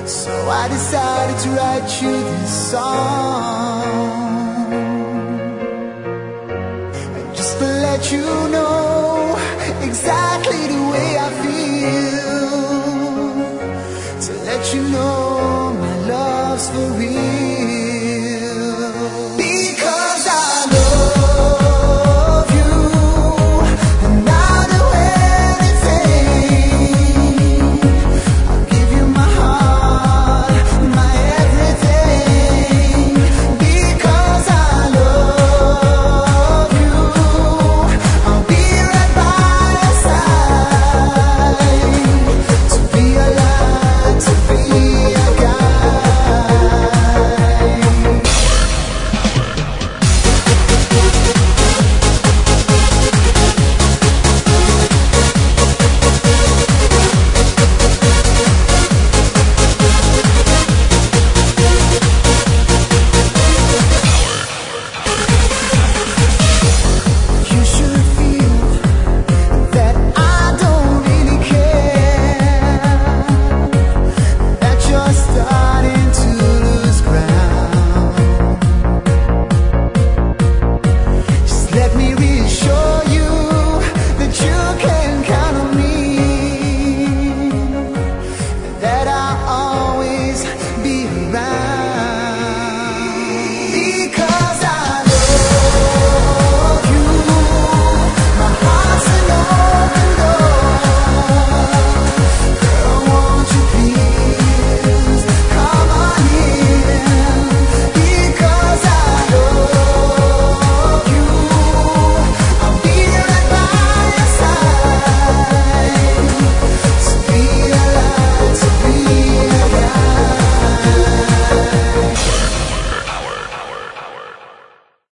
So I decided to write you this song, and just to let you know exactly the way I feel, to let you know my love's for real. Because I love you, and I'll do anything. I'll give you my heart, my everything. Because I love you, I'll be right by your side, to be a light, to be a guide. You should feel that I don't really care, that you're starting to lose ground. Just let me reassure you that you can count on me, that I'll